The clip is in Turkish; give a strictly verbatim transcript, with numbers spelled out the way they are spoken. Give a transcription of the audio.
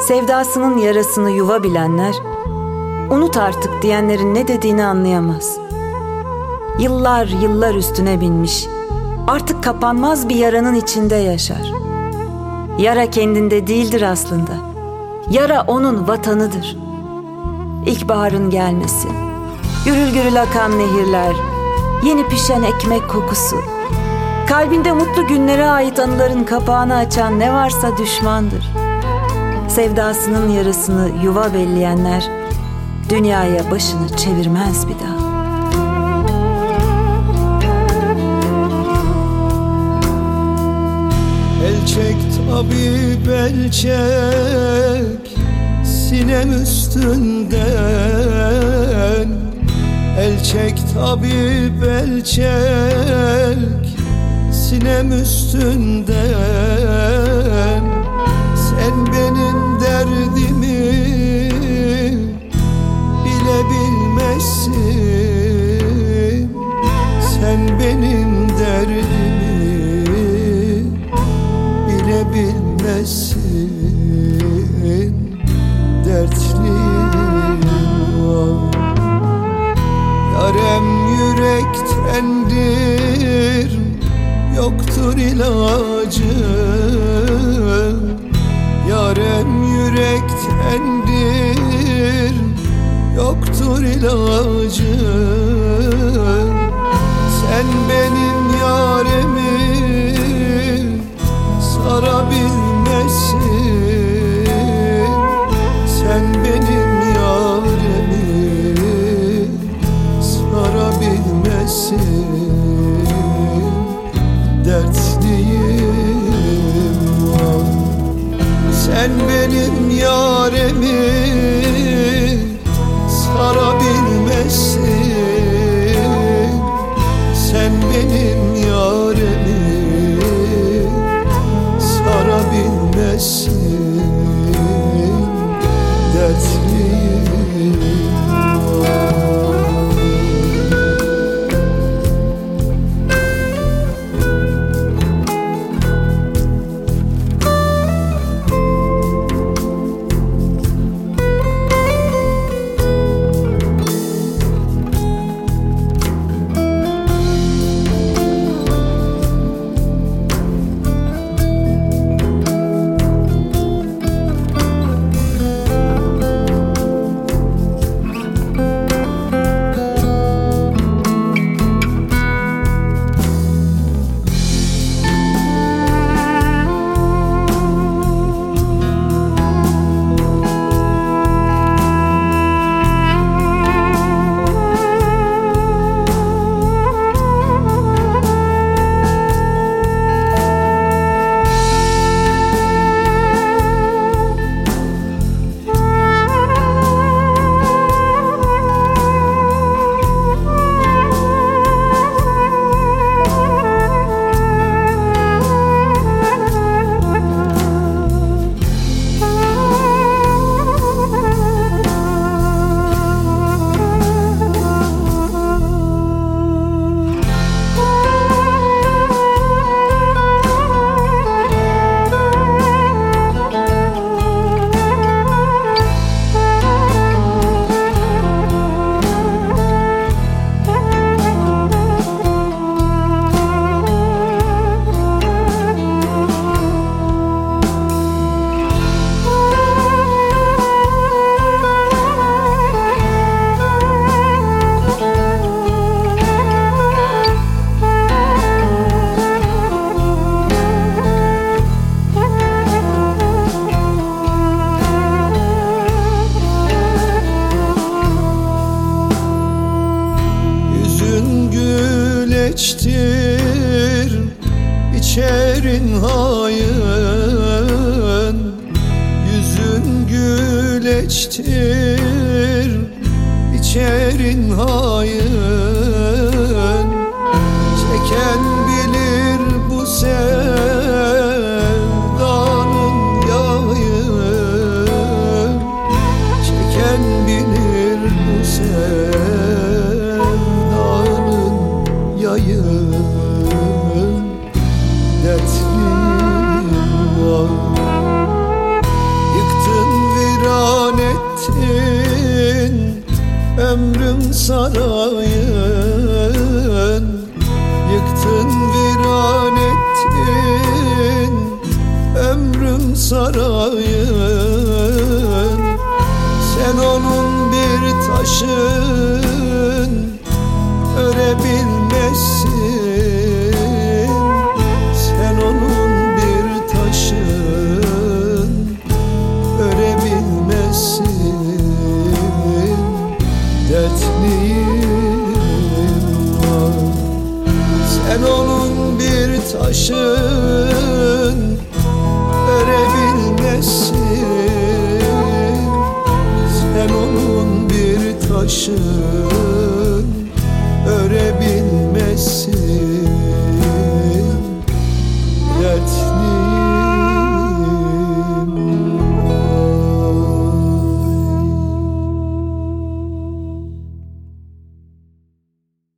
Sevdasının yarasını yuva bilenler, unut artık diyenlerin ne dediğini anlayamaz. Yıllar yıllar üstüne binmiş, artık kapanmaz bir yaranın içinde yaşar. Yara kendinde değildir aslında. Yara onun vatanıdır. İlkbaharın gelmesi, gürül gürül akan nehirler, yeni pişen ekmek kokusu, kalbinde mutlu günlere ait anıların kapağını açan ne varsa düşmandır. Sevdasının yarasını yuva belleyenler, dünyaya başını çevirmez bir daha. El çek tabip el çek sinem üstünden, el çek tabip el çek sinem üstünden. Sen benim derdimi bile bilmezsin, sen benim derdimi bile bilmezsin. Dertliyim var, yarem yürektendir, yoktur ilacı. Yarem yürektendir, yoktur ilacı. Sen benim yaremi sarabilmezsin, sen benim yaremi sarabilmezsin. Dertliyim var, sen benim yaremi sarabilmezsin, sen benim yaremi sarabilmezsin. Dertliyim var. Güleçtir içerin hayın, yüzün güleçtir içerin hayın. Çeken bilir bu sevdanın yayın, çeken bilir bu sevdanın yayın. Dertliyim var, yıktın sarayın, yıktın viran ettin ömrüm sarayın. Sen onun bir taşın, örebilmezsin.